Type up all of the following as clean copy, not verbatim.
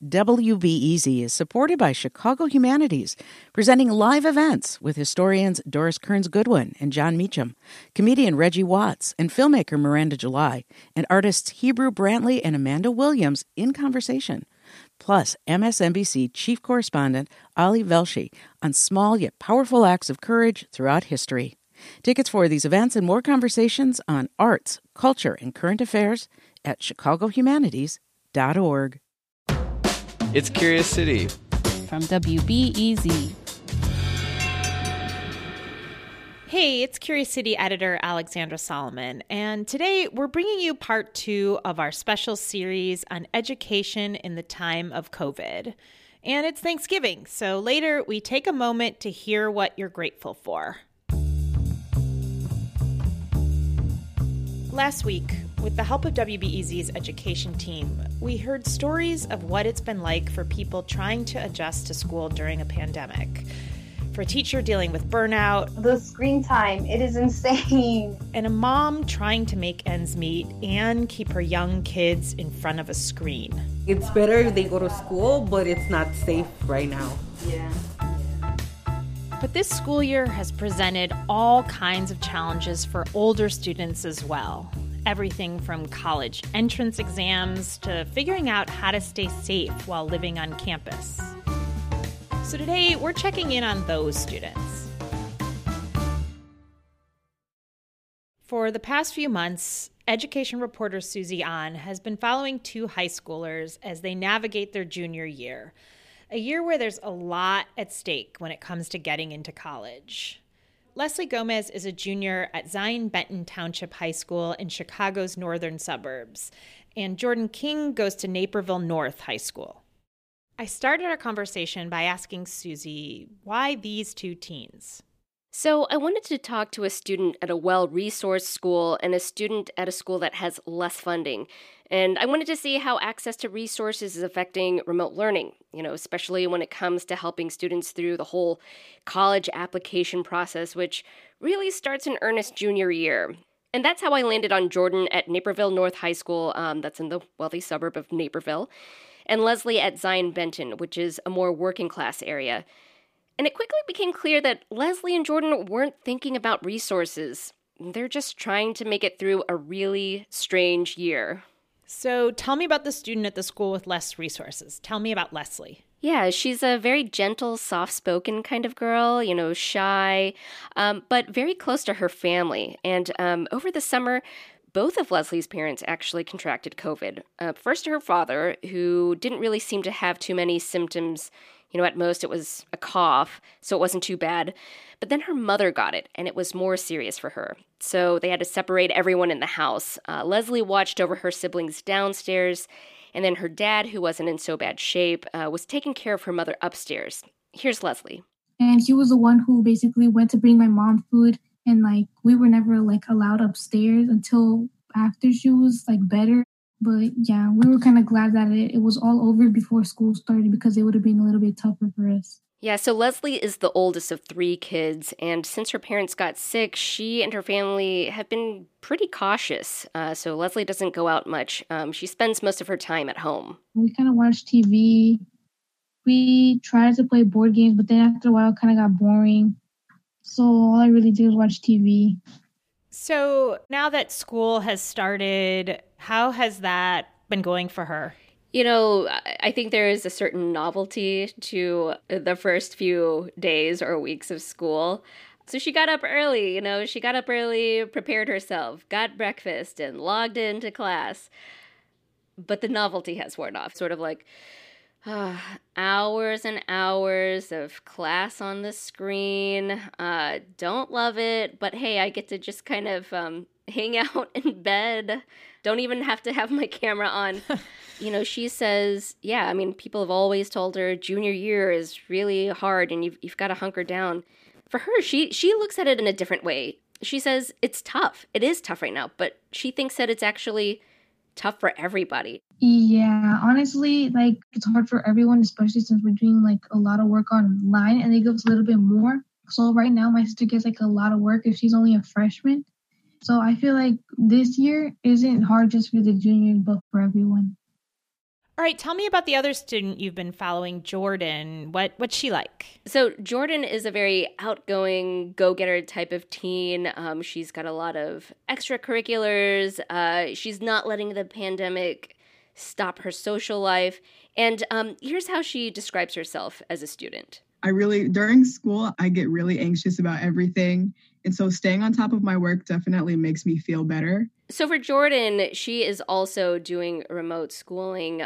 WBEZ is supported by Chicago Humanities, presenting live events with historians Doris Kearns Goodwin and John Meacham, comedian Reggie Watts, and filmmaker Miranda July, and artists Hebrew Brantley and Amanda Williams in conversation. Plus, MSNBC chief correspondent Ali Velshi on small yet powerful acts of courage throughout history. Tickets for these events and more conversations on arts, culture, and current affairs at chicagohumanities.org. It's Curious City from WBEZ. Hey, it's Curious City editor Alexandra Solomon, and today we're bringing you part 2 of our special series on education in the time of COVID. And it's Thanksgiving, so later we take a moment to hear what you're grateful for. Last week, with the help of WBEZ's education team, we heard stories of what it's been like for people trying to adjust to school during a pandemic. For a teacher dealing with burnout, the screen time, it is insane. And a mom trying to make ends meet and keep her young kids in front of a screen. It's better if they go to school, but it's not safe right now. Yeah. But this school year has presented all kinds of challenges for older students as well. Everything from college entrance exams to figuring out how to stay safe while living on campus. So today, we're checking in on those students. For the past few months, education reporter Susie An has been following 2 high schoolers as they navigate their junior year, a year where there's a lot at stake when it comes to getting into college. Leslie Gomez is a junior at Zion Benton Township High School in Chicago's northern suburbs, and Jordan King goes to Naperville North High School. I started our conversation by asking Susie, why these 2 teens? So I wanted to talk to a student at a well-resourced school and a student at a school that has less funding. And I wanted to see how access to resources is affecting remote learning, especially when it comes to helping students through the whole college application process, which really starts in earnest junior year. And that's how I landed on Jordan at Naperville North High School, that's in the wealthy suburb of Naperville, and Leslie at Zion Benton, which is a more working-class area. And it quickly became clear that Leslie and Jordan weren't thinking about resources. They're just trying to make it through a really strange year. So tell me about the student at the school with less resources. Tell me about Leslie. Yeah, she's a very gentle, soft-spoken kind of girl, shy, but very close to her family. And over the summer, both of Leslie's parents actually contracted COVID. First her father, who didn't really seem to have too many symptoms. At most it was a cough, so it wasn't too bad. But then her mother got it, and it was more serious for her. So they had to separate everyone in the house. Leslie watched over her siblings downstairs, and then her dad, who wasn't in so bad shape, was taking care of her mother upstairs. Here's Leslie. And he was the one who basically went to bring my mom food, and we were never allowed upstairs until after she was better. But yeah, we were kind of glad that it was all over before school started because it would have been a little bit tougher for us. Yeah, so Leslie is the oldest of 3 kids, and since her parents got sick, she and her family have been pretty cautious. So Leslie doesn't go out much. She spends most of her time at home. We kind of watch TV. We tried to play board games, but then after a while it kind of got boring. So all I really did was watch TV. So now that school has started, how has that been going for her? I think there is a certain novelty to the first few days or weeks of school. So she got up early, prepared herself, got breakfast, and logged into class. But the novelty has worn off, sort of hours and hours of class on the screen. Don't love it, but hey, I get to just kind of hang out in bed. Don't even have to have my camera on. She says, people have always told her junior year is really hard and you've got to hunker down. For her, she looks at it in a different way. She says it's tough. It is tough right now, but she thinks that it's actually tough for everybody. Yeah, honestly, it's hard for everyone, especially since we're doing a lot of work online and they give us a little bit more. So right now my sister gets a lot of work if she's only a freshman. So I feel like this year isn't hard just for the juniors, but for everyone. All right, tell me about the other student you've been following, Jordan. What's she like? So Jordan is a very outgoing, go-getter type of teen. She's got a lot of extracurriculars. She's not letting the pandemic stop her social life. And here's how she describes herself as a student. During school, I get really anxious about everything. And so staying on top of my work definitely makes me feel better. So for Jordan, she is also doing remote schooling.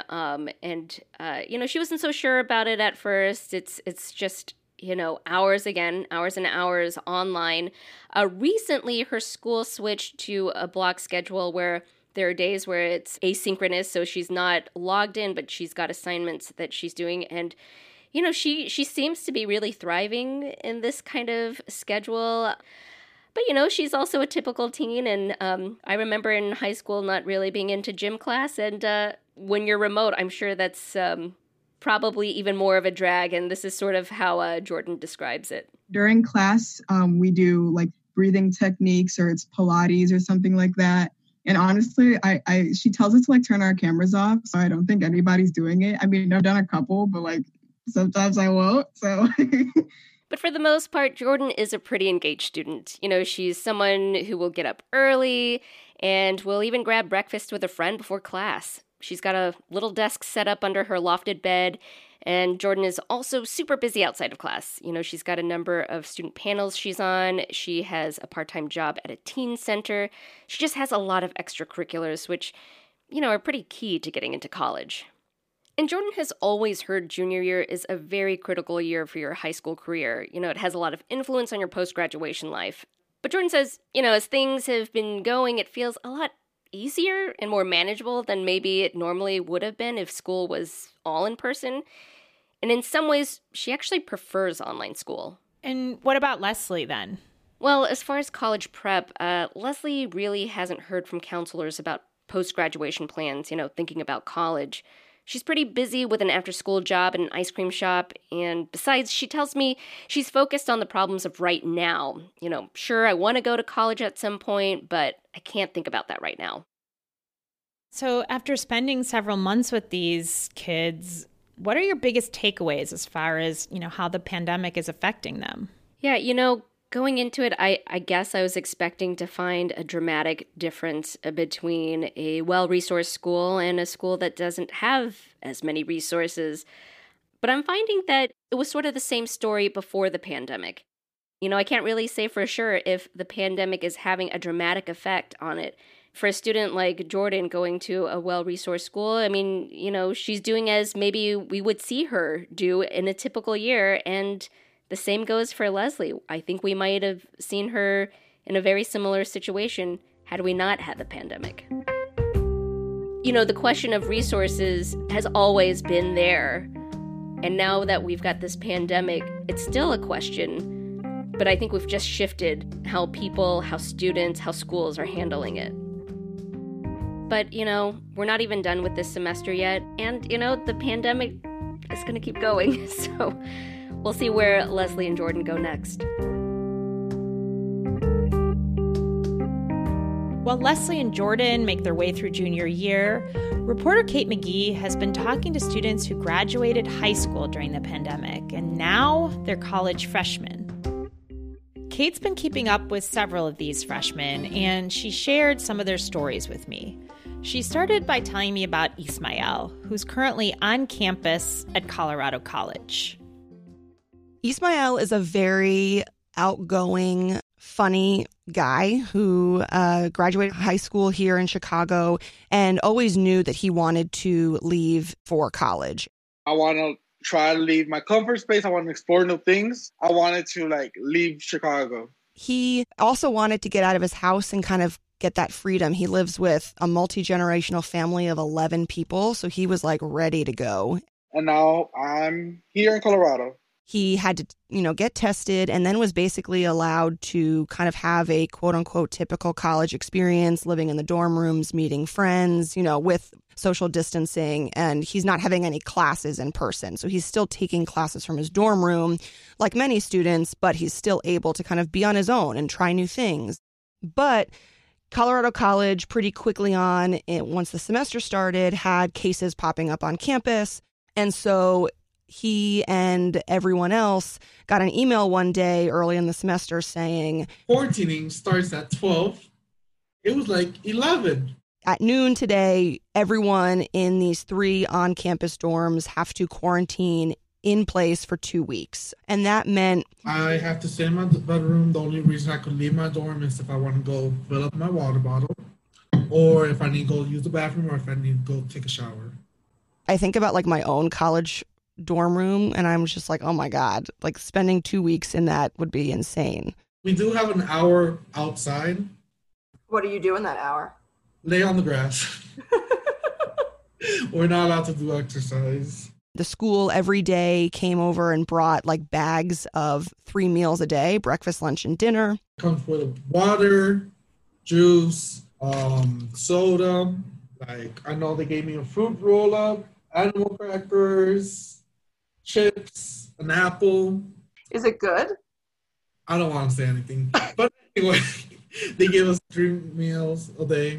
She wasn't so sure about it at first. It's just, hours and hours online. Recently, her school switched to a block schedule where there are days where it's asynchronous. So she's not logged in, but she's got assignments that she's doing. And she seems to be really thriving in this kind of schedule. But, she's also a typical teen. And I remember in high school not really being into gym class. And when you're remote, I'm sure that's probably even more of a drag. And this is sort of how Jordan describes it. During class, we do like breathing techniques, or it's Pilates or something like that. And honestly, she tells us to like turn our cameras off. So I don't think anybody's doing it. I mean, I've done a couple, but like, sometimes I won't, so. But for the most part, Jordan is a pretty engaged student. She's someone who will get up early and will even grab breakfast with a friend before class. She's got a little desk set up under her lofted bed, and Jordan is also super busy outside of class. She's got a number of student panels she's on. She has a part-time job at a teen center. She just has a lot of extracurriculars, which, are pretty key to getting into college. And Jordan has always heard junior year is a very critical year for your high school career. It has a lot of influence on your post-graduation life. But Jordan says, as things have been going, it feels a lot easier and more manageable than maybe it normally would have been if school was all in person. And in some ways, she actually prefers online school. And what about Leslie then? Well, as far as college prep, Leslie really hasn't heard from counselors about post-graduation plans, thinking about college. She's pretty busy with an after-school job at an ice cream shop, and besides, she tells me she's focused on the problems of right now. Sure, I want to go to college at some point, but I can't think about that right now. So after spending several months with these kids, what are your biggest takeaways as far as, how the pandemic is affecting them? Yeah, going into it, I guess I was expecting to find a dramatic difference between a well-resourced school and a school that doesn't have as many resources. But I'm finding that it was sort of the same story before the pandemic. I can't really say for sure if the pandemic is having a dramatic effect on it. For a student like Jordan going to a well-resourced school, I mean, she's doing as maybe we would see her do in a typical year, and the same goes for Leslie. I think we might have seen her in a very similar situation had we not had the pandemic. The question of resources has always been there. And now that we've got this pandemic, it's still a question. But I think we've just shifted how people, how students, how schools are handling it. But, we're not even done with this semester yet. And, the pandemic is going to keep going. So we'll see where Leslie and Jordan go next. While Leslie and Jordan make their way through junior year, reporter Kate McGee has been talking to students who graduated high school during the pandemic, and now they're college freshmen. Kate's been keeping up with several of these freshmen, and she shared some of their stories with me. She started by telling me about Ismael, who's currently on campus at Colorado College. Ismael is a very outgoing, funny guy who graduated high school here in Chicago and always knew that he wanted to leave for college. I want to try to leave my comfort space. I want to explore new things. I wanted to leave Chicago. He also wanted to get out of his house and kind of get that freedom. He lives with a multi-generational family of 11 people, so he was ready to go. And now I'm here in Colorado. He had to, get tested and then was basically allowed to kind of have a quote unquote typical college experience, living in the dorm rooms, meeting friends, with social distancing. And he's not having any classes in person. So he's still taking classes from his dorm room, like many students, but he's still able to kind of be on his own and try new things. But Colorado College pretty quickly on, once the semester started, had cases popping up on campus. And so he and everyone else got an email one day early in the semester saying, quarantining starts at 12. It was like 11. At noon today, everyone in these 3 on-campus dorms have to quarantine in place for 2 weeks. And that meant I have to stay in my bedroom. The only reason I could leave my dorm is if I want to go fill up my water bottle, or if I need to go use the bathroom, or if I need to go take a shower. I think about like my own college dorm room, and I'm just like, oh my God, like spending 2 weeks in that would be insane. We do have an hour outside. What do you do in that hour? Lay on the grass. We're not allowed to do exercise. The school every day came over and brought like bags of 3 meals a day, breakfast, lunch, and dinner. Comes with water, juice, soda. Like, I know they gave me a fruit roll-up, animal crackers, chips, an apple. Is it good? I don't want to say anything. But anyway, they give us 3 meals a day.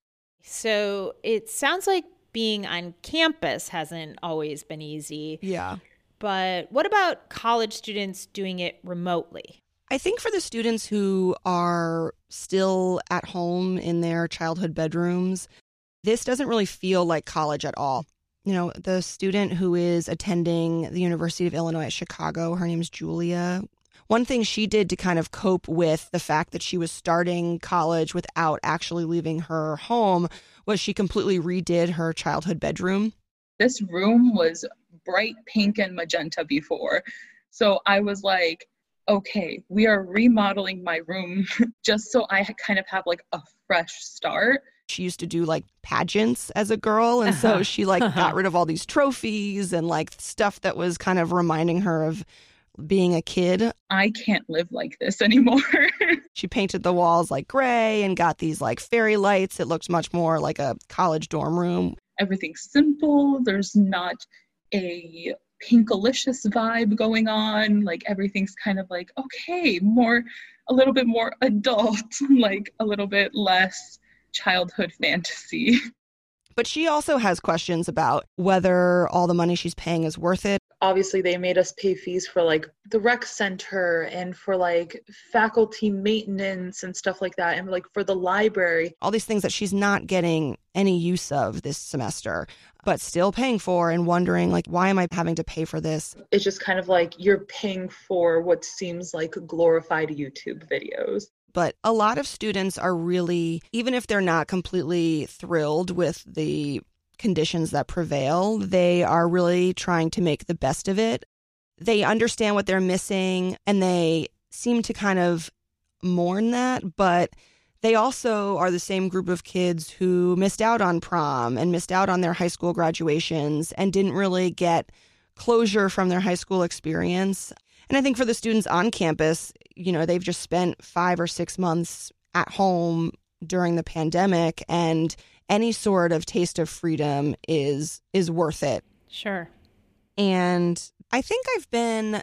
So it sounds like being on campus hasn't always been easy. Yeah. But what about college students doing it remotely? I think for the students who are still at home in their childhood bedrooms, this doesn't really feel like college at all. You know, the student who is attending the University of Illinois at Chicago, her name's Julia. One thing she did to kind of cope with the fact that she was starting college without actually leaving her home was she completely redid her childhood bedroom. This room was bright pink and magenta before. So I was like, okay, we are remodeling my room just so I kind of have like a fresh start. She used to do like pageants as a girl. And so she like got rid of all these trophies and like stuff that was kind of reminding her of being a kid. I can't live like this anymore. She painted the walls like gray and got these like fairy lights. It looked much more like a college dorm room. Everything's simple. There's not a pinkalicious vibe going on. Like everything's kind of like, okay, a little bit more adult, like a little bit less childhood fantasy. But she also has questions about whether all the money she's paying is worth it. Obviously, they made us pay fees for like the rec center and for like faculty maintenance and stuff like that, and like for the library. All these things that she's not getting any use of this semester, but still paying for and wondering like, why am I having to pay for this? It's just kind of like you're paying for what seems like glorified YouTube videos. But a lot of students are really, even if they're not completely thrilled with the conditions that prevail, they are really trying to make the best of it. They understand what they're missing and they seem to kind of mourn that, but they also are the same group of kids who missed out on prom and missed out on their high school graduations and didn't really get closure from their high school experience. And I think for the students on campus, you know, they've just spent 5 or 6 months at home during the pandemic, and any sort of taste of freedom is worth it. Sure. And I think I've been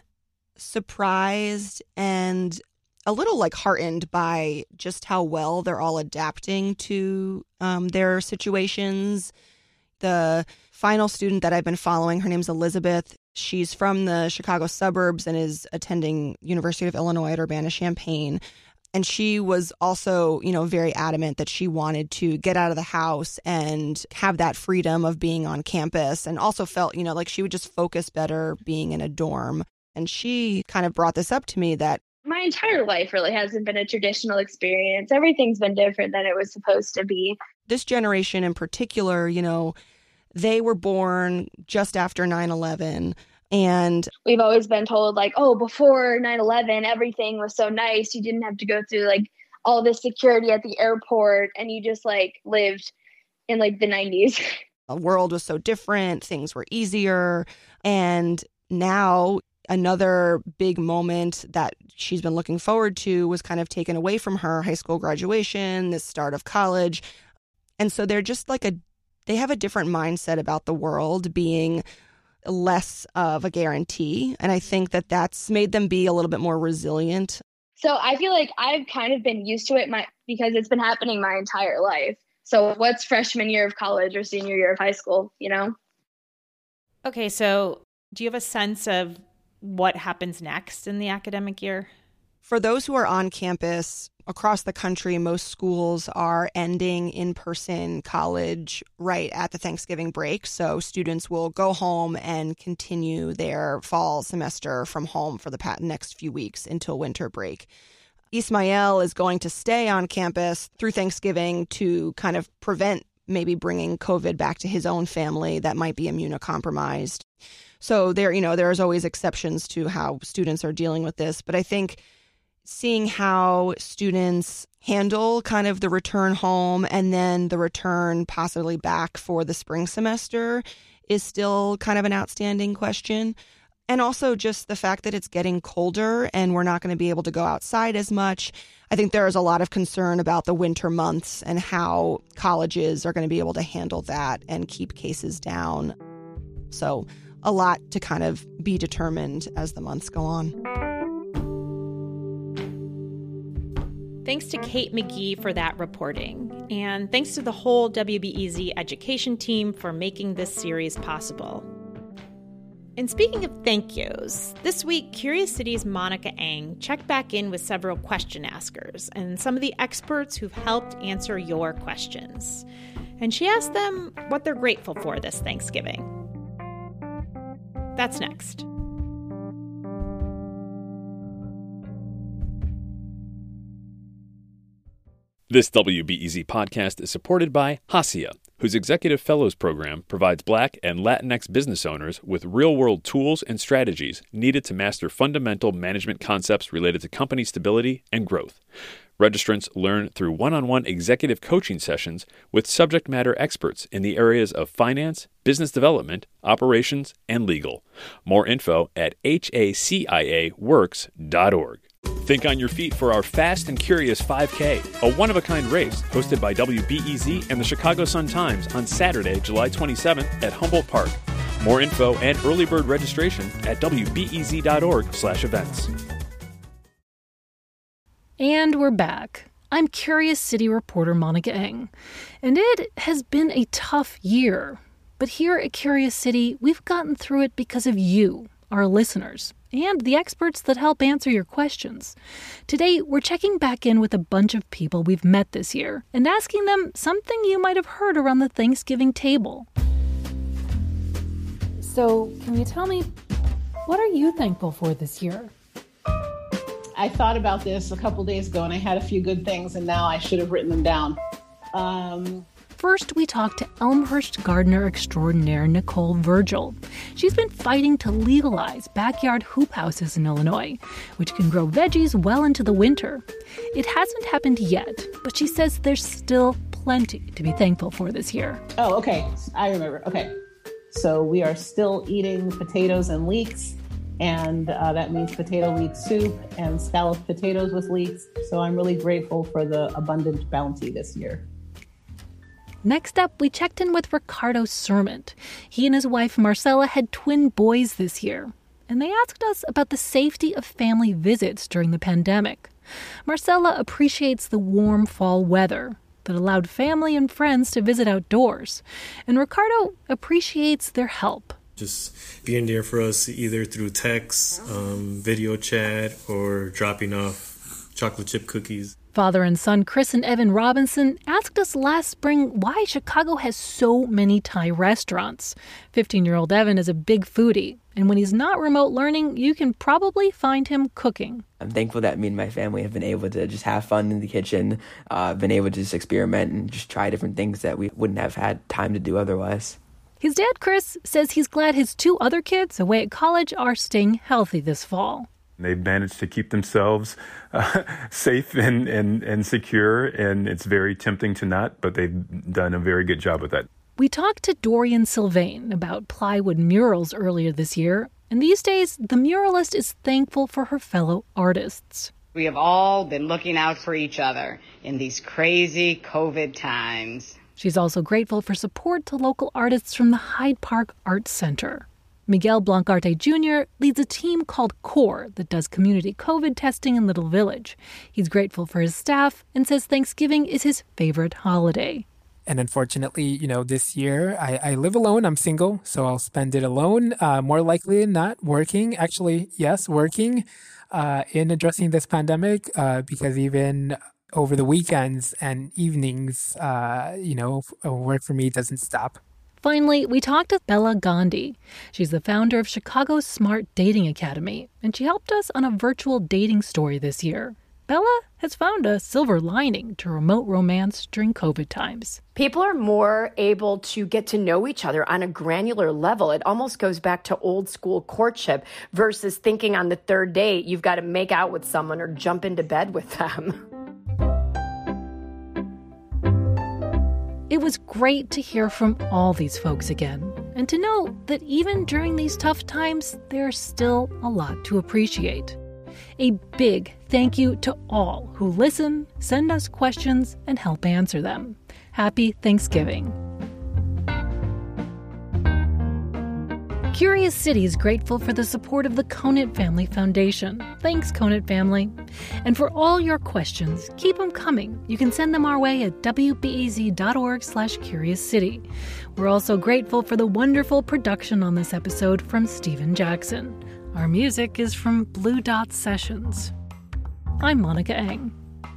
surprised and a little like heartened by just how well they're all adapting to their situations. The final student that I've been following, her name's Elizabeth. She's from the Chicago suburbs and is attending University of Illinois at Urbana-Champaign. And she was also, you know, very adamant that she wanted to get out of the house and have that freedom of being on campus, and also felt, you know, like she would just focus better being in a dorm. And she kind of brought this up to me that my entire life really hasn't been a traditional experience. Everything's been different than it was supposed to be. This generation in particular, you know, they were born just after 9/11. And we've always been told like, oh, before 9/11, everything was so nice. You didn't have to go through like all this security at the airport, and you just like lived in like the 90s. The world was so different. Things were easier. And now another big moment that she's been looking forward to was kind of taken away from her: high school graduation, the start of college. And so they're just like they have a different mindset about the world being less of a guarantee. And I think that that's made them be a little bit more resilient. So I feel like I've kind of been used to it because it's been happening my entire life. So what's freshman year of college or senior year of high school, you know? Okay, so do you have a sense of what happens next in the academic year? For those who are on campus across the country, most schools are ending in-person college right at the Thanksgiving break. So students will go home and continue their fall semester from home for the next few weeks until winter break. Ismael is going to stay on campus through Thanksgiving to kind of prevent maybe bringing COVID back to his own family that might be immunocompromised. So there's always exceptions to how students are dealing with this. But I think seeing how students handle kind of the return home and then the return possibly back for the spring semester is still kind of an outstanding question. And also just the fact that it's getting colder and we're not going to be able to go outside as much. I think there is a lot of concern about the winter months and how colleges are going to be able to handle that and keep cases down. So a lot to kind of be determined as the months go on. Thanks to Kate McGee for that reporting. And thanks to the whole WBEZ education team for making this series possible. And speaking of thank yous, this week, Curious City's Monica Eng checked back in with several question askers and some of the experts who've helped answer your questions. And she asked them what they're grateful for this Thanksgiving. That's next. This WBEZ podcast is supported by Hacia, whose Executive Fellows Program provides Black and Latinx business owners with real-world tools and strategies needed to master fundamental management concepts related to company stability and growth. Registrants learn through one-on-one executive coaching sessions with subject matter experts in the areas of finance, business development, operations, and legal. More info at haciaworks.org. Think on your feet for our Fast and Curious 5K, a one-of-a-kind race hosted by WBEZ and the Chicago Sun-Times on Saturday, July 27th at Humboldt Park. More info and early bird registration at wbez.org/events. And we're back. I'm Curious City reporter Monica Eng, and it has been a tough year. But here at Curious City, we've gotten through it because of you, our listeners, and the experts that help answer your questions. Today, we're checking back in with a bunch of people we've met this year and asking them something you might have heard around the Thanksgiving table. So, can you tell me, what are you thankful for this year? I thought about this a couple days ago and I had a few good things and now I should have written them down. First, we talked to Elmhurst gardener extraordinaire Nicole Virgil. She's been fighting to legalize backyard hoop houses in Illinois, which can grow veggies well into the winter. It hasn't happened yet, but she says there's still plenty to be thankful for this year. Oh, okay. I remember. Okay. So we are still eating potatoes and leeks, and that means potato leek soup and scalloped potatoes with leeks. So I'm really grateful for the abundant bounty this year. Next up, we checked in with Ricardo Sermont. He and his wife Marcella had twin boys this year, and they asked us about the safety of family visits during the pandemic. Marcella appreciates the warm fall weather that allowed family and friends to visit outdoors, and Ricardo appreciates their help. Just being there for us either through text, video chat, or dropping off chocolate chip cookies. Father and son Chris and Evan Robinson asked us last spring why Chicago has so many Thai restaurants. 15-year-old Evan is a big foodie, and when he's not remote learning, you can probably find him cooking. I'm thankful that me and my family have been able to just have fun in the kitchen, been able to just experiment and just try different things that we wouldn't have had time to do otherwise. His dad, Chris, says he's glad his two other kids away at college are staying healthy this fall. They've managed to keep themselves safe and secure, and it's very tempting to not, but they've done a very good job with that. We talked to Dorian Sylvain about plywood murals earlier this year, and these days, the muralist is thankful for her fellow artists. We have all been looking out for each other in these crazy COVID times. She's also grateful for support to local artists from the Hyde Park Arts Center. Miguel Blancarte Jr. leads a team called CORE that does community COVID testing in Little Village. He's grateful for his staff and says Thanksgiving is his favorite holiday. And unfortunately, this year I live alone. I'm single, so I'll spend it alone. More likely than not, working. Actually, yes, working in addressing this pandemic because even over the weekends and evenings, work for me doesn't stop. Finally, we talked to Bella Gandhi. She's the founder of Chicago's Smart Dating Academy, and she helped us on a virtual dating story this year. Bella has found a silver lining to remote romance during COVID times. People are more able to get to know each other on a granular level. It almost goes back to old school courtship versus thinking on the third date you've got to make out with someone or jump into bed with them. It was great to hear from all these folks again, and to know that even during these tough times, there's still a lot to appreciate. A big thank you to all who listen, send us questions, and help answer them. Happy Thanksgiving. Curious City is grateful for the support of the Conant Family Foundation. Thanks, Conant Family. And for all your questions, keep them coming. You can send them our way at wbez.org/curiouscity. We're also grateful for the wonderful production on this episode from Stephen Jackson. Our music is from Blue Dot Sessions. I'm Monica Eng.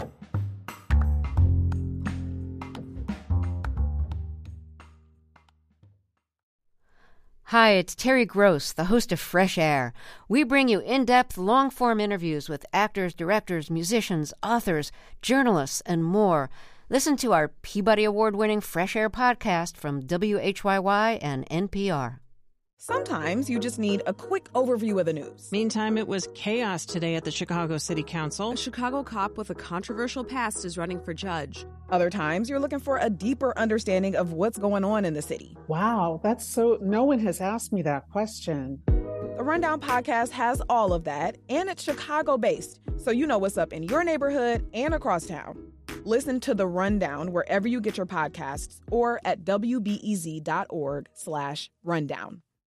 Hi, it's Terry Gross, the host of Fresh Air. We bring you in-depth, long-form interviews with actors, directors, musicians, authors, journalists, and more. Listen to our Peabody Award-winning Fresh Air podcast from WHYY and NPR. Sometimes you just need a quick overview of the news. Meantime, it was chaos today at the Chicago City Council. A Chicago cop with a controversial past is running for judge. Other times, you're looking for a deeper understanding of what's going on in the city. Wow, no one has asked me that question. The Rundown podcast has all of that, and it's Chicago-based, so you know what's up in your neighborhood and across town. Listen to The Rundown wherever you get your podcasts or at wbez.org/rundown.